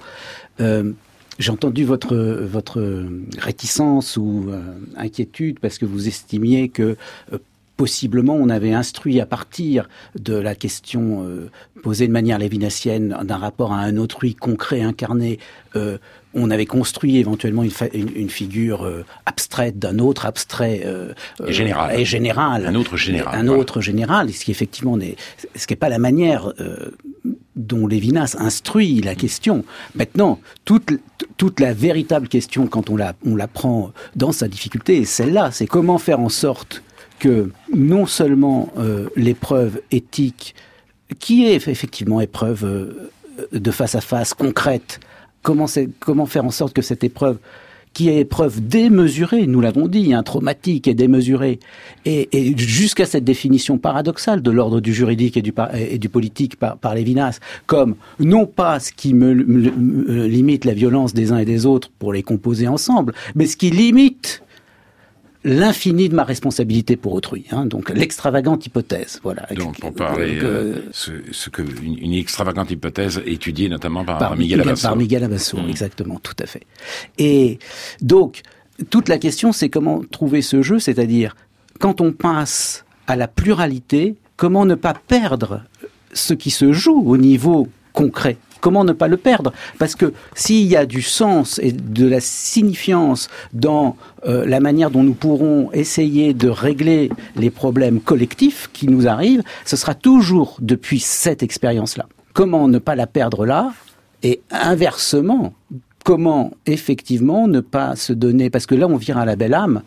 S3: J'ai entendu votre réticence ou inquiétude, parce que vous estimiez que... possiblement, on avait instruit à partir de la question posée de manière lévinassienne d'un rapport à un autrui concret, incarné, on avait construit éventuellement une figure abstraite d'un autre abstrait
S1: et général.
S3: Un autre général, ce qui effectivement ce qui n'est pas la manière dont Lévinas instruit la question. Maintenant, toute la véritable question, quand on la prend dans sa difficulté, est celle-là, c'est comment faire en sorte que non seulement l'épreuve éthique, qui est effectivement épreuve de face à face, concrète, comment faire en sorte que cette épreuve, qui est preuve démesurée, nous l'avons dit, traumatique et démesurée, et jusqu'à cette définition paradoxale de l'ordre du juridique et du politique par Lévinas, comme non pas ce qui me limite la violence des uns et des autres pour les composer ensemble, mais ce qui limite l'infini de ma responsabilité pour autrui, donc l'extravagante hypothèse, voilà.
S1: Donc pour parler une extravagante hypothèse étudiée notamment par Miguel Abasso.
S3: Par Miguel Abasso, exactement, tout à fait. Et donc toute la question, c'est comment trouver ce jeu, c'est-à-dire quand on passe à la pluralité, comment ne pas perdre ce qui se joue au niveau concret. Comment ne pas le perdre ? Parce que s'il y a du sens et de la signifiance dans la manière dont nous pourrons essayer de régler les problèmes collectifs qui nous arrivent, ce sera toujours depuis cette expérience-là. Comment ne pas la perdre là ? Et inversement, comment effectivement ne pas se donner, parce que là on vire à la belle âme,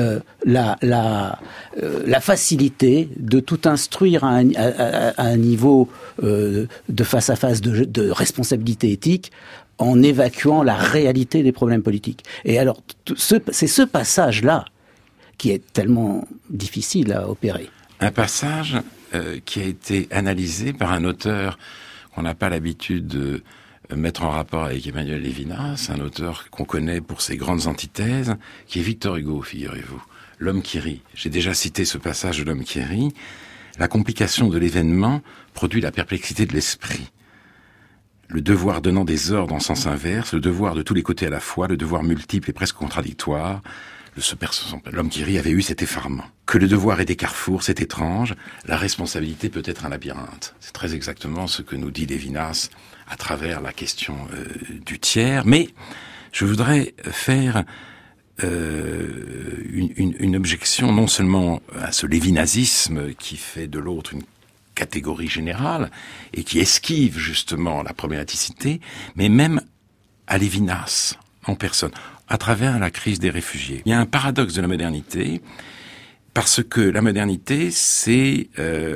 S3: la facilité de tout instruire à un niveau de face à face de responsabilité éthique en évacuant la réalité des problèmes politiques. Et alors c'est ce passage-là qui est tellement difficile à opérer.
S1: Un passage qui a été analysé par un auteur qu'on n'a pas l'habitude de mettre en rapport avec Emmanuel Lévinas, un auteur qu'on connaît pour ses grandes antithèses, qui est Victor Hugo, figurez-vous. L'homme qui rit. J'ai déjà cité ce passage de l'homme qui rit. La complication de l'événement produit la perplexité de l'esprit. Le devoir donnant des ordres en sens inverse, le devoir de tous les côtés à la fois, le devoir multiple et presque contradictoire. L'homme qui rit avait eu cet effarement. Que le devoir ait des carrefours, c'est étrange. La responsabilité peut être un labyrinthe. C'est très exactement ce que nous dit Lévinas à travers la question du tiers. Mais je voudrais faire une objection non seulement à ce lévinasisme qui fait de l'autre une catégorie générale et qui esquive justement la problématicité, mais même à Lévinas en personne, à travers la crise des réfugiés. Il y a un paradoxe de la modernité, parce que la modernité, c'est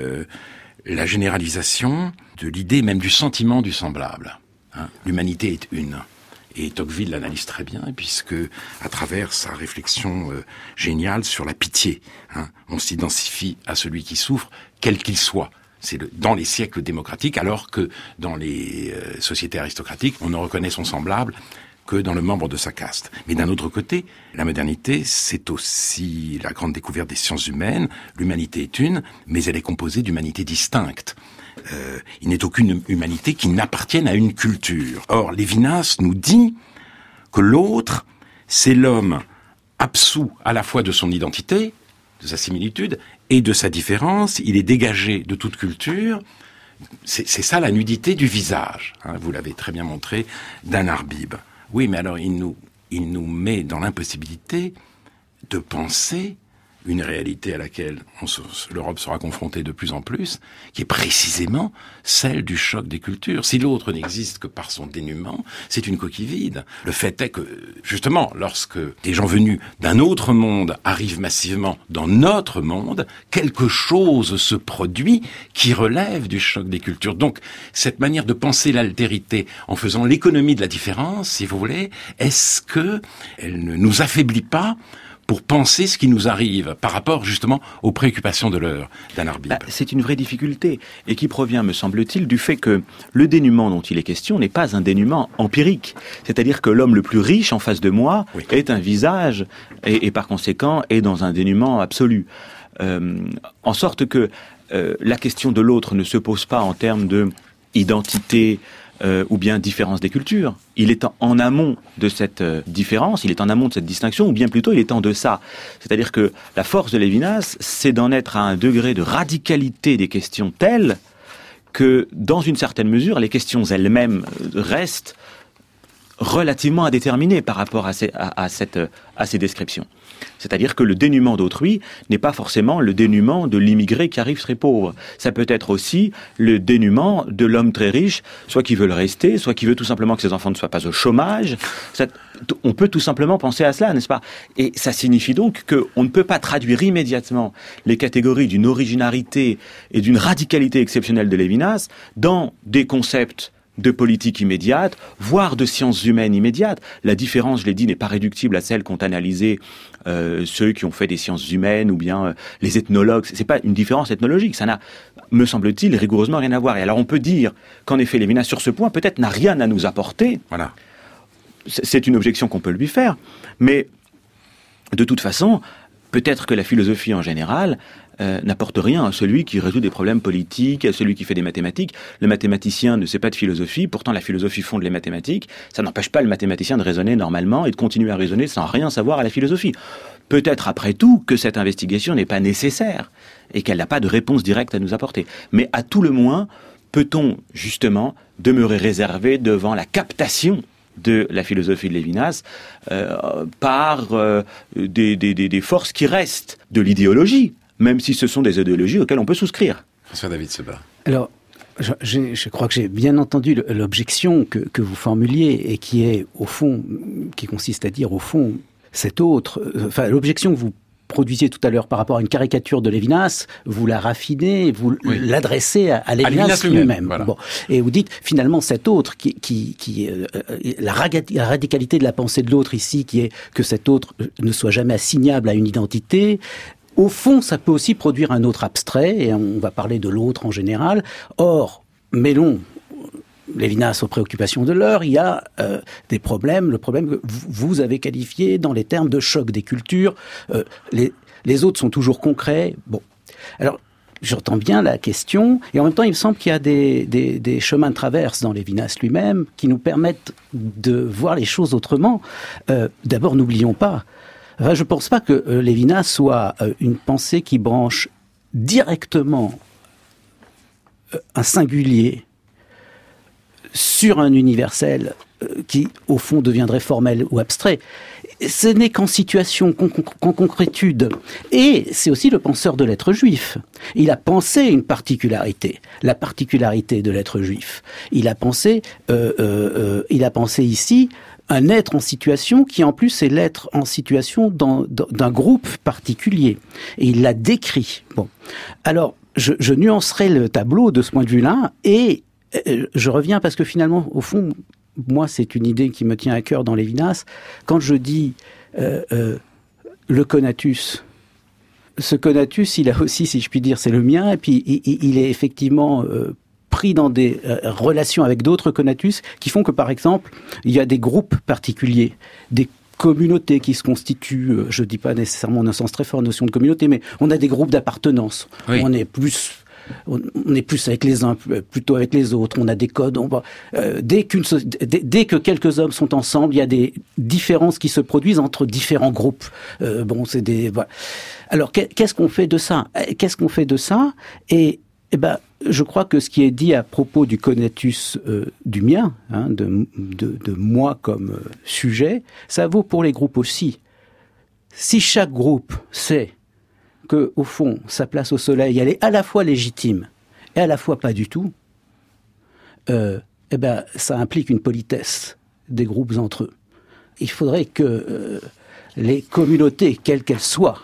S1: la généralisation de l'idée, même du sentiment du semblable. L'humanité est une. Et Tocqueville l'analyse très bien, puisque à travers sa réflexion géniale sur la pitié, on s'identifie à celui qui souffre, quel qu'il soit. C'est dans les siècles démocratiques, alors que dans les sociétés aristocratiques, on ne reconnaît son semblable que dans le membre de sa caste. Mais d'un autre côté, la modernité, c'est aussi la grande découverte des sciences humaines. L'humanité est une, mais elle est composée d'humanités distinctes. Il n'est aucune humanité qui n'appartienne à une culture. Or, Lévinas nous dit que l'autre, c'est l'homme absous à la fois de son identité, de sa similitude, et de sa différence. Il est dégagé de toute culture. C'est ça la nudité du visage. Vous l'avez très bien montré d'Anne Arbib. Oui, mais alors il nous met dans l'impossibilité de penser une réalité à laquelle l'Europe sera confrontée de plus en plus, qui est précisément celle du choc des cultures. Si l'autre n'existe que par son dénuement, c'est une coquille vide. Le fait est que, justement, lorsque des gens venus d'un autre monde arrivent massivement dans notre monde, quelque chose se produit qui relève du choc des cultures. Donc, cette manière de penser l'altérité en faisant l'économie de la différence, si vous voulez, est-ce que elle ne nous affaiblit pas pour penser ce qui nous arrive par rapport justement aux préoccupations de l'heure d'Anne Arbib?
S2: C'est une vraie difficulté et qui provient, me semble-t-il, du fait que le dénuement dont il est question n'est pas un dénuement empirique. C'est-à-dire que l'homme le plus riche en face de moi est un visage et par conséquent est dans un dénuement absolu. En sorte que la question de l'autre ne se pose pas en termes de identité ou bien différence des cultures. Il est en amont de cette différence, il est en amont de cette distinction, ou bien plutôt il est en deçà. C'est-à-dire que la force de Lévinas, c'est d'en être à un degré de radicalité des questions tel que, dans une certaine mesure, les questions elles-mêmes restent relativement indéterminées par rapport à ces descriptions. C'est-à-dire que le dénuement d'autrui n'est pas forcément le dénuement de l'immigré qui arrive très pauvre. Ça peut être aussi le dénuement de l'homme très riche, soit qui veut le rester, soit qui veut tout simplement que ses enfants ne soient pas au chômage. On peut tout simplement penser à cela, n'est-ce pas ? Et ça signifie donc qu'on ne peut pas traduire immédiatement les catégories d'une originalité et d'une radicalité exceptionnelle de Lévinas dans des concepts de politique immédiate, voire de sciences humaines immédiates. La différence, je l'ai dit, n'est pas réductible à celle qu'ont analysé ceux qui ont fait des sciences humaines ou bien les ethnologues. C'est pas une différence ethnologique, ça n'a, me semble-t-il, rigoureusement rien à voir. Et alors on peut dire qu'en effet Lévinas, sur ce point, peut-être n'a rien à nous apporter.
S1: Voilà.
S2: C'est une objection qu'on peut lui faire, mais de toute façon, peut-être que la philosophie en général n'apporte rien à celui qui résout des problèmes politiques, à celui qui fait des mathématiques. Le mathématicien ne sait pas de philosophie, pourtant la philosophie fonde les mathématiques. Ça n'empêche pas le mathématicien de raisonner normalement et de continuer à raisonner sans rien savoir à la philosophie. Peut-être après tout que cette investigation n'est pas nécessaire et qu'elle n'a pas de réponse directe à nous apporter. Mais à tout le moins, peut-on justement demeurer réservé devant la captation de la philosophie de Lévinas par des forces qui restent de l'idéologie, même si ce sont des idéologies auxquelles on peut souscrire.
S1: François-David Sebag.
S3: Alors, je crois que j'ai bien entendu l'objection que vous formuliez et qui est, au fond, qui consiste à dire, au fond, cet autre, enfin, l'objection que vous produisiez tout à l'heure par rapport à une caricature de Lévinas, vous la raffinez, vous l'adressez à Lévinas lui-même.
S1: Voilà.
S3: Bon. Et vous dites, finalement, cet autre, la radicalité de la pensée de l'autre ici, qui est que cet autre ne soit jamais assignable à une identité, au fond, ça peut aussi produire un autre abstrait, et on va parler de l'autre en général. Or, mêlons Lévinas aux préoccupations de l'heure, il y a des problèmes, le problème que vous avez qualifié dans les termes de choc des cultures. Les autres sont toujours concrets. Bon, alors j'entends bien la question, et en même temps il me semble qu'il y a des chemins de traverse dans Lévinas lui-même qui nous permettent de voir les choses autrement. D'abord, n'oublions pas, enfin, je ne pense pas que Lévinas soit une pensée qui branche directement un singulier sur un universel qui, au fond, deviendrait formel ou abstrait. Ce n'est qu'en situation, qu'en concrétude. Et c'est aussi le penseur de l'être juif. Il a pensé une particularité, la particularité de l'être juif. Il a pensé ici un être en situation qui, en plus, est l'être en situation d'un groupe particulier. Et il l'a décrit. Bon. Alors, je nuancerai le tableau de ce point de vue-là, et je reviens parce que finalement, au fond, moi, c'est une idée qui me tient à cœur dans Lévinas. Quand je dis le conatus, ce conatus, il a aussi, si je puis dire, c'est le mien, et puis il est effectivement pris dans des relations avec d'autres conatus qui font que, par exemple, il y a des groupes particuliers, des communautés qui se constituent, je ne dis pas nécessairement en un sens très fort, notion de communauté, mais on a des groupes d'appartenance. Oui. On est plus avec les uns, plutôt avec les autres. On a des codes. Dès que quelques hommes sont ensemble, il y a des différences qui se produisent entre différents groupes. Voilà. Alors, qu'est-ce qu'on fait de ça ? Et je crois que ce qui est dit à propos du conatus du mien, de moi comme sujet, ça vaut pour les groupes aussi. Si chaque groupe sait que, au fond, sa place au soleil, elle est à la fois légitime et à la fois pas du tout, ça implique une politesse des groupes entre eux. Il faudrait que les communautés, quelles qu'elles soient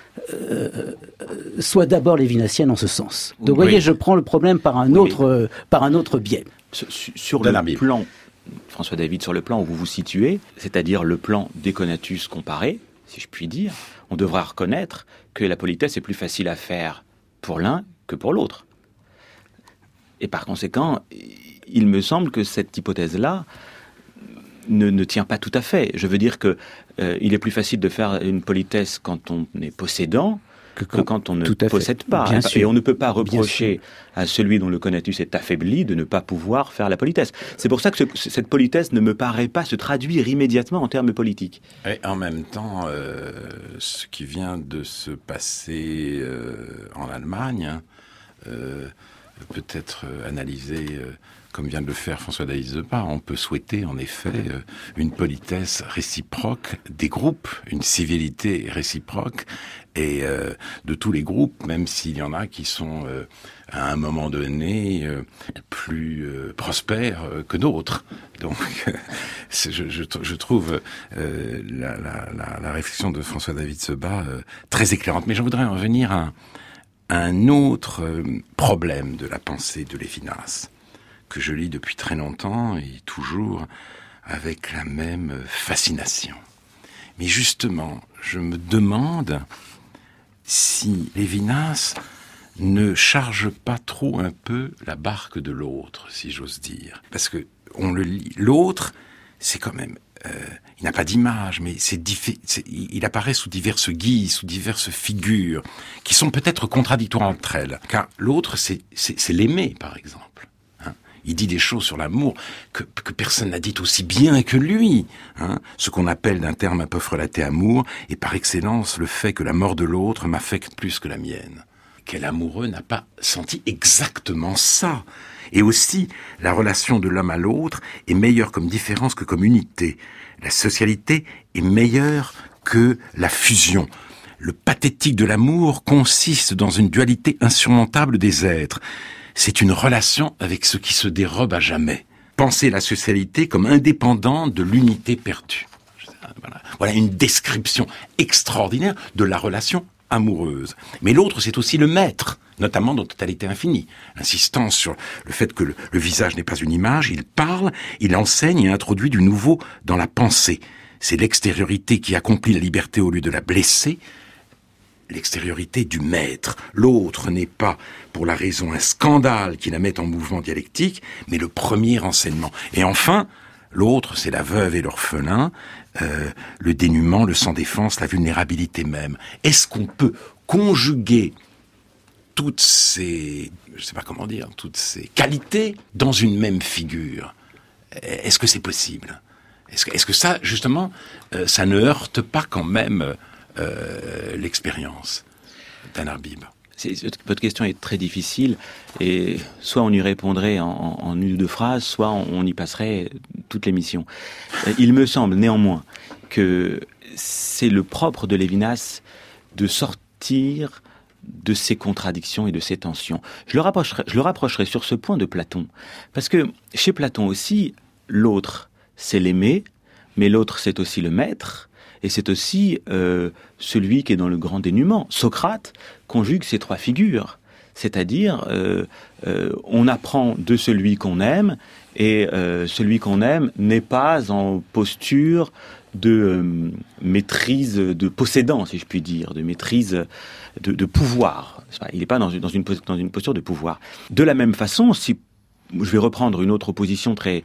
S3: d'abord lévinassiennes en ce sens. Donc, vous voyez, je prends le problème par un autre biais.
S2: Sur le plan, François David, sur le plan où vous vous situez, c'est-à-dire le plan des conatus comparés, si je puis dire, on devra reconnaître que la politesse est plus facile à faire pour l'un que pour l'autre. Et par conséquent, il me semble que cette hypothèse-là ne tient pas tout à fait. Je veux dire que il est plus facile de faire une politesse quand on est possédant que quand on ne possède pas. Et on ne peut pas reprocher à celui dont le conatus est affaibli de ne pas pouvoir faire la politesse. C'est pour ça que cette politesse ne me paraît pas se traduire immédiatement en termes politiques.
S1: Et en même temps, ce qui vient de se passer en Allemagne peut être analysé comme vient de le faire François-David Sebag. On peut souhaiter en effet une politesse réciproque des groupes, une civilité réciproque, et de tous les groupes, même s'il y en a qui sont à un moment donné plus prospères que d'autres. Donc je trouve la réflexion de François-David Sebag très éclairante. Mais j'en voudrais en revenir à un autre problème de la pensée de Lévinas, que je lis depuis très longtemps et toujours avec la même fascination. Mais justement, je me demande si Lévinas ne charge pas trop un peu la barque de l'autre, si j'ose dire. Parce que on le lit. L'autre, c'est quand même... il n'a pas d'image, mais il apparaît sous diverses guises, sous diverses figures, qui sont peut-être contradictoires entre elles. Car l'autre, c'est l'aimer, par exemple. Hein, il dit des choses sur l'amour que personne n'a dites aussi bien que lui. Hein, ce qu'on appelle d'un terme un peu frelaté amour, et par excellence le fait que la mort de l'autre m'affecte plus que la mienne. Quel amoureux n'a pas senti exactement ça? Et aussi, la relation de l'homme à l'autre est meilleure comme différence que comme unité. La socialité est meilleure que la fusion. Le pathétique de l'amour consiste dans une dualité insurmontable des êtres. C'est une relation avec ce qui se dérobe à jamais. Pensez la socialité comme indépendante de l'unité perdue. Voilà une description extraordinaire de la relation amoureuse. Mais l'autre, c'est aussi le maître, notamment dans Totalité infinie. Insistant sur le fait que le visage n'est pas une image, il parle, il enseigne et introduit du nouveau dans la pensée. C'est l'extériorité qui accomplit la liberté au lieu de la blesser, l'extériorité du maître. L'autre n'est pas, pour la raison, un scandale qui la met en mouvement dialectique, mais le premier enseignement. Et enfin, l'autre, c'est la veuve et l'orphelin, le dénuement, le sans-défense, la vulnérabilité même. Est-ce qu'on peut conjuguer toutes ces, je sais pas comment dire, toutes ces qualités dans une même figure? Est-ce que c'est possible? Est-ce que ça, justement, ça ne heurte pas quand même l'expérience d'Anna Arbib?
S2: Votre question est très difficile et soit on y répondrait en une ou deux phrases, soit on y passerait toute l'émission. Il me semble néanmoins que c'est le propre de Lévinas de sortir de ces contradictions et de ces tensions. Je le rapprocherai sur ce point de Platon, parce que chez Platon aussi, l'autre c'est l'aimer, mais l'autre c'est aussi le maître. Et c'est aussi celui qui est dans le grand dénuement. Socrate conjugue ces trois figures. C'est-à-dire, on apprend de celui qu'on aime, et celui qu'on aime n'est pas en posture de maîtrise, de possédant, si je puis dire, de maîtrise de pouvoir. Il n'est pas dans une posture de pouvoir. De la même façon, si je vais reprendre une autre opposition très...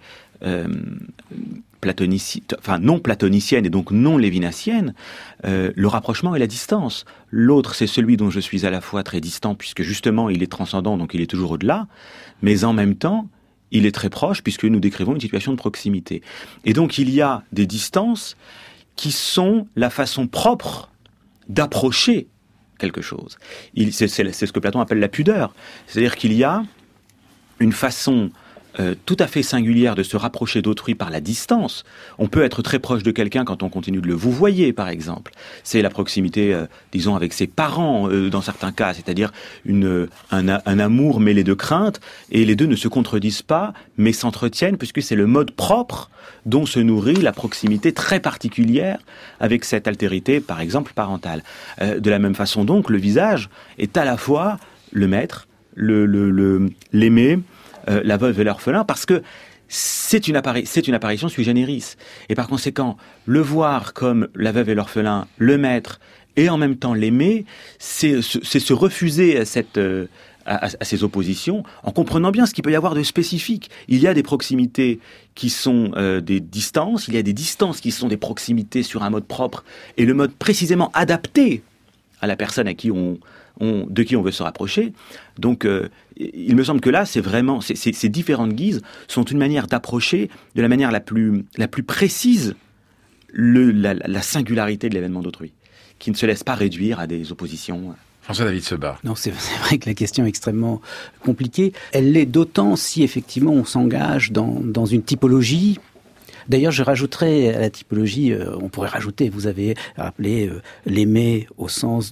S2: non platonicienne et donc non lévinassienne, le rapprochement et la distance. L'autre, c'est celui dont je suis à la fois très distant, puisque justement il est transcendant, donc il est toujours au-delà, mais en même temps, il est très proche, puisque nous décrivons une situation de proximité. Et donc il y a des distances qui sont la façon propre d'approcher quelque chose. C'est ce que Platon appelle la pudeur. C'est-à-dire qu'il y a une façon tout à fait singulière de se rapprocher d'autrui par la distance. On peut être très proche de quelqu'un quand on continue de le vouvoyer, par exemple. C'est la proximité, disons, avec ses parents, dans certains cas, c'est-à-dire un amour mêlé de crainte, et les deux ne se contredisent pas, mais s'entretiennent, puisque c'est le mode propre dont se nourrit la proximité très particulière avec cette altérité, par exemple, parentale. De la même façon, donc, le visage est à la fois le maître, l'aimer, la veuve et l'orphelin, parce que c'est une apparition sui generis. Et par conséquent, le voir comme la veuve et l'orphelin, le maître, et en même temps l'aimer, c'est se refuser à ces oppositions, en comprenant bien ce qu'il peut y avoir de spécifique. Il y a des proximités qui sont des distances, il y a des distances qui sont des proximités sur un mode propre, et le mode précisément adapté à la personne de qui on veut se rapprocher. Donc, il me semble que là, c'est vraiment ces différentes guises sont une manière d'approcher de la manière la plus précise la singularité de l'événement d'autrui, qui ne se laisse pas réduire à des oppositions.
S1: François-David Sebag.
S3: Non, c'est vrai que la question est extrêmement compliquée. Elle l'est d'autant si effectivement on s'engage dans une typologie. D'ailleurs, je rajouterais à la typologie, on pourrait rajouter, vous avez rappelé l'aimer au sens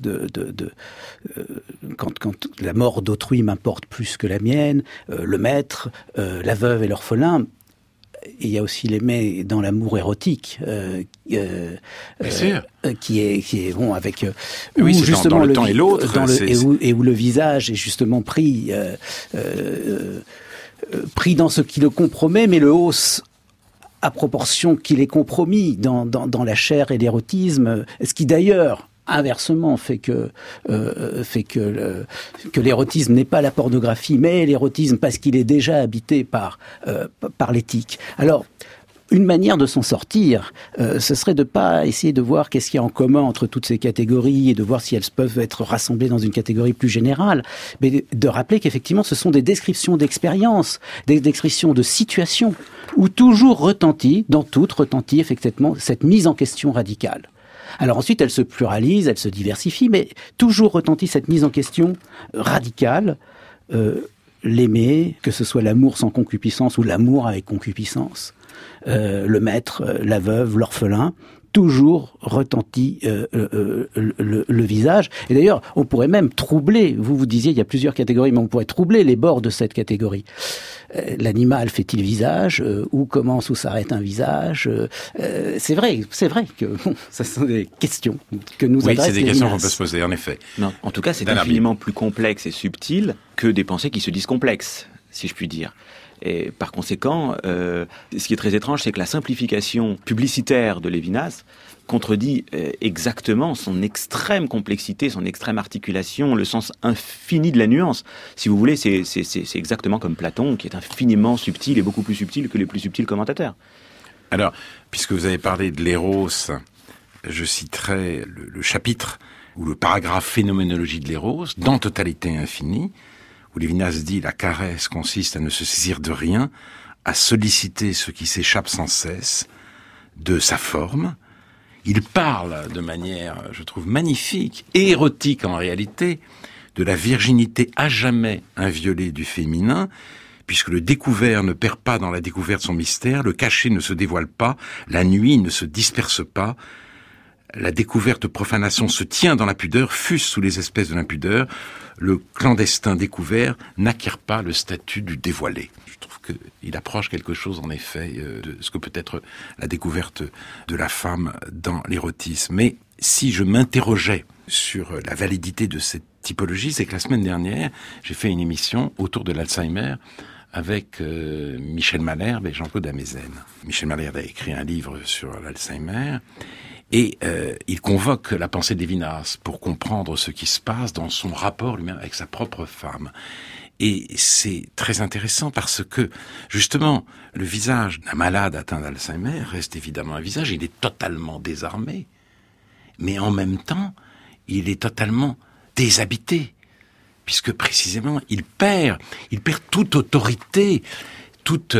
S3: quand la mort d'autrui m'importe plus que la mienne, le maître, la veuve et l'orphelin. Et il y a aussi l'aimer dans l'amour érotique, qui est bon avec
S1: oui, c'est justement dans le temps et l'autre,
S3: et où le visage est justement pris pris dans ce qui le compromet, mais le hausse à proportion qu'il est compromis dans la chair et l'érotisme, ce qui d'ailleurs inversement fait que l'érotisme n'est pas la pornographie, mais l'érotisme parce qu'il est déjà habité par l'éthique. Alors, une manière de s'en sortir, ce serait de pas essayer de voir qu'est-ce qu'il y a en commun entre toutes ces catégories et de voir si elles peuvent être rassemblées dans une catégorie plus générale, mais de rappeler qu'effectivement ce sont des descriptions d'expériences, des descriptions de situations où toujours retentit effectivement cette mise en question radicale. Alors ensuite, elle se pluralise, elle se diversifie, mais toujours retentit cette mise en question radicale, l'aimer, que ce soit l'amour sans concupiscence ou l'amour avec concupiscence, le maître, la veuve, l'orphelin, toujours retentit le visage. Et d'ailleurs, on pourrait même troubler, vous disiez, il y a plusieurs catégories, mais on pourrait troubler les bords de cette catégorie. L'animal fait-il visage? Où commence, où s'arrête un visage? C'est vrai que ça sont des questions que nous adressent les
S1: c'est des questions
S3: Lévinas.
S1: qu'on peut se poser, en effet.
S2: Non, en tout cas, c'est infiniment plus complexe et subtil que des pensées qui se disent complexes, si je puis dire. Et par conséquent, ce qui est très étrange, c'est que la simplification publicitaire de Lévinas contredit exactement son extrême complexité, son extrême articulation, le sens infini de la nuance. Si vous voulez, c'est exactement comme Platon, qui est infiniment subtil et beaucoup plus subtil que les plus subtils commentateurs.
S1: Alors, puisque vous avez parlé de l'éros, je citerai le chapitre ou le paragraphe phénoménologie de l'éros, dans Totalité infinie, où Lévinas dit « La caresse consiste à ne se saisir de rien, à solliciter ce qui s'échappe sans cesse de sa forme. » Il parle de manière, je trouve, magnifique et érotique en réalité, de la virginité à jamais inviolée du féminin, puisque le découvert ne perd pas dans la découverte son mystère, le caché ne se dévoile pas, la nuit ne se disperse pas, la découverte profanation se tient dans la pudeur, fût-ce sous les espèces de l'impudeur, le clandestin découvert n'acquiert pas le statut du dévoilé. Je trouve qu'il approche quelque chose, en effet, de ce que peut être la découverte de la femme dans l'érotisme. Mais si je m'interrogeais sur la validité de cette typologie, c'est que la semaine dernière, j'ai fait une émission autour de l'Alzheimer avec Michel Malherbe et Jean-Claude Amezen. Michel Malherbe a écrit un livre sur l'Alzheimer. Et il convoque la pensée de Lévinas pour comprendre ce qui se passe dans son rapport lui-même avec sa propre femme. Et c'est très intéressant parce que, justement, le visage d'un malade atteint d'Alzheimer reste évidemment un visage, il est totalement désarmé, mais en même temps, il est totalement déshabité, puisque précisément, il perd toute autorité, toute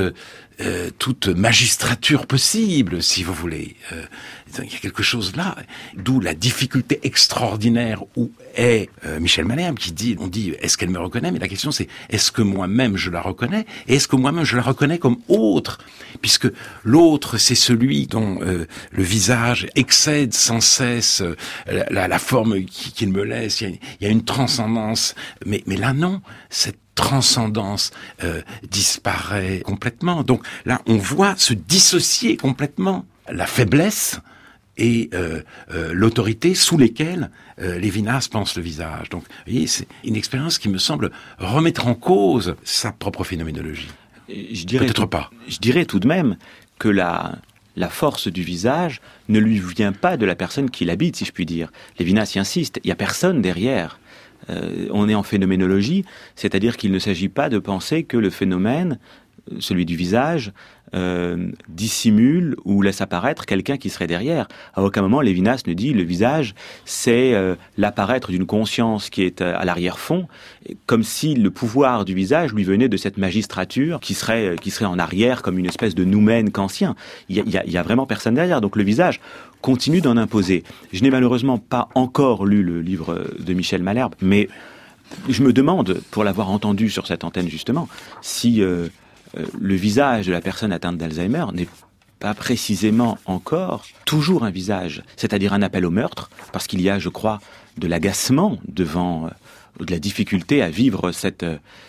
S1: magistrature possible, si vous voulez. Il y a quelque chose là, d'où la difficulté extraordinaire où est Michel Malherbe qui dit, on dit, est-ce qu'elle me reconnaît? Mais la question c'est, est-ce que moi-même je la reconnais? Et est-ce que moi-même je la reconnais comme autre? Puisque l'autre, c'est celui dont le visage excède sans cesse la forme qu'il me laisse. Il y a une transcendance. Mais là non, cette transcendance disparaît complètement. Donc là, on voit se dissocier complètement la faiblesse et l'autorité sous lesquelles Lévinas pense le visage. Donc, vous voyez, c'est une expérience qui me semble remettre en cause sa propre phénoménologie. Peut-être pas.
S2: Je dirais tout de même que la force du visage ne lui vient pas de la personne qui l'habite, si je puis dire. Lévinas y insiste, il n'y a personne derrière. On est en phénoménologie, c'est-à-dire qu'il ne s'agit pas de penser que le phénomène, celui du visage, dissimule ou laisse apparaître quelqu'un qui serait derrière. À aucun moment, Lévinas ne dit le visage, c'est l'apparaître d'une conscience qui est à l'arrière-fond, comme si le pouvoir du visage lui venait de cette magistrature qui serait en arrière, comme une espèce de noumène kantien. Il y a vraiment personne derrière. Donc le visage continue d'en imposer. Je n'ai malheureusement pas encore lu le livre de Michel Malherbe, mais je me demande, pour l'avoir entendu sur cette antenne justement, si le visage de la personne atteinte d'Alzheimer n'est pas précisément encore toujours un visage, c'est-à-dire un appel au meurtre, parce qu'il y a, je crois, de l'agacement devant, de la difficulté à vivre cette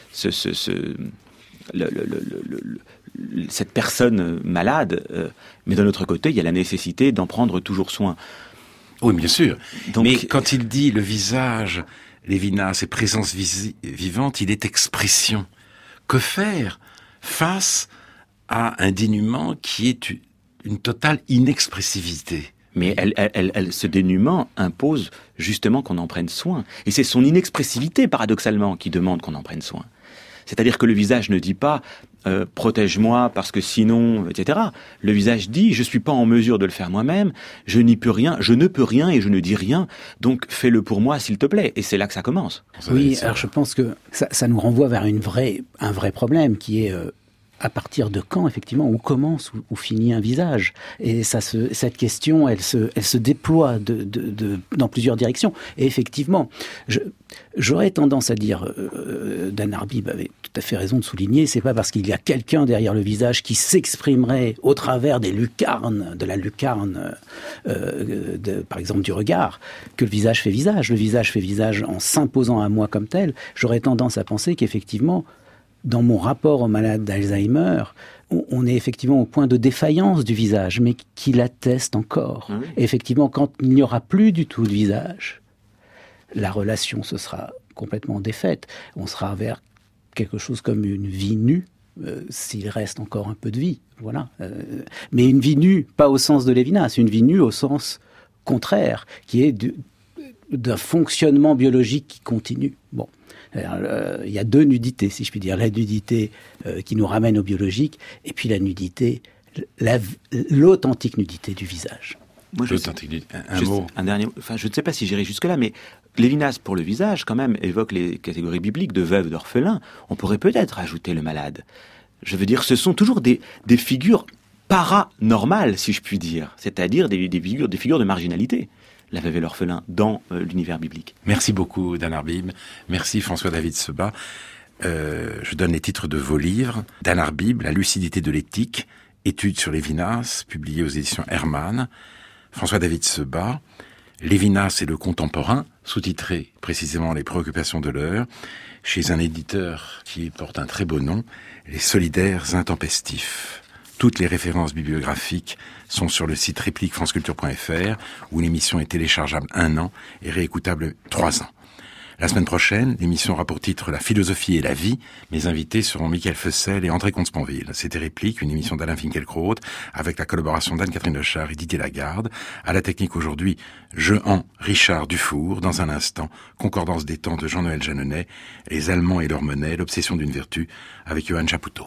S2: personne malade, mais d'un autre côté, il y a la nécessité d'en prendre toujours soin.
S1: Oui, bien sûr.
S2: Donc,
S1: mais quand il dit le visage, Lévinas, est présence vivante, il est expression. Que faire face à un dénuement qui est une totale inexpressivité.
S2: Mais ce dénuement impose justement qu'on en prenne soin. Et c'est son inexpressivité, paradoxalement, qui demande qu'on en prenne soin. C'est-à-dire que le visage ne dit pas « protège-moi parce que sinon… » etc. Le visage dit « je suis pas en mesure de le faire moi-même, je n'y peux rien, je ne peux rien et je ne dis rien, donc fais-le pour moi s'il te plaît. » Et c'est là que ça commence.
S3: Oui, alors je pense que ça nous renvoie vers un vrai problème qui est… à partir de quand, effectivement, où commence ou finit un visage? Et cette question, elle se déploie dans plusieurs directions. Et effectivement, j'aurais tendance à dire, Dan Arbib avait tout à fait raison de souligner, c'est pas parce qu'il y a quelqu'un derrière le visage qui s'exprimerait au travers de la lucarne, par exemple du regard, que le visage fait visage. Le visage fait visage en s'imposant à moi comme tel. J'aurais tendance à penser qu'effectivement, dans mon rapport au malade d'Alzheimer, on est effectivement au point de défaillance du visage, mais qui l'atteste encore. Oui. Et effectivement, quand il n'y aura plus du tout de visage, la relation se sera complètement défaite. On sera vers quelque chose comme une vie nue, s'il reste encore un peu de vie. Voilà. Mais une vie nue, pas au sens de Lévinas, une vie nue au sens contraire, qui est d'un fonctionnement biologique qui continue. Bon. Il y a deux nudités, si je puis dire. La nudité qui nous ramène au biologique, et puis la nudité, l'authentique nudité du visage.
S2: Moi, un dernier. Enfin, je ne sais pas si j'irai jusque-là, mais Lévinas, pour le visage, quand même, évoque les catégories bibliques de veuves, d'orphelins. On pourrait peut-être ajouter le malade. Je veux dire, ce sont toujours des figures paranormales, si je puis dire. C'est-à-dire des figures de marginalité. La veuve et l'orphelin dans l'univers biblique.
S1: Merci beaucoup, Dan Arbib. Merci, François-David Sebas. Je donne les titres de vos livres. Dan Arbib, La lucidité de l'éthique, études sur Lévinas, publié aux éditions Hermann. François-David Sebas, Lévinas et le contemporain, sous-titré précisément Les préoccupations de l'heure, chez un éditeur qui porte un très beau nom, Les solidaires intempestifs. Toutes les références bibliographiques sont sur le site répliquefranceculture.fr où l'émission est téléchargeable 1 an et réécoutable 3 ans. La semaine prochaine, l'émission aura pour titre La philosophie et la vie. Mes invités seront Michael Fessel et André Comte-Sponville. C'était Réplique, une émission d'Alain Finkielkraut avec la collaboration d'Anne-Catherine Lechard et Didier Lagarde. À la technique aujourd'hui, Richard Dufour. Dans un instant, Concordance des temps de Jean-Noël Jeanneney, Les Allemands et leur monnaie, l'obsession d'une vertu avec Johann Chapoutot.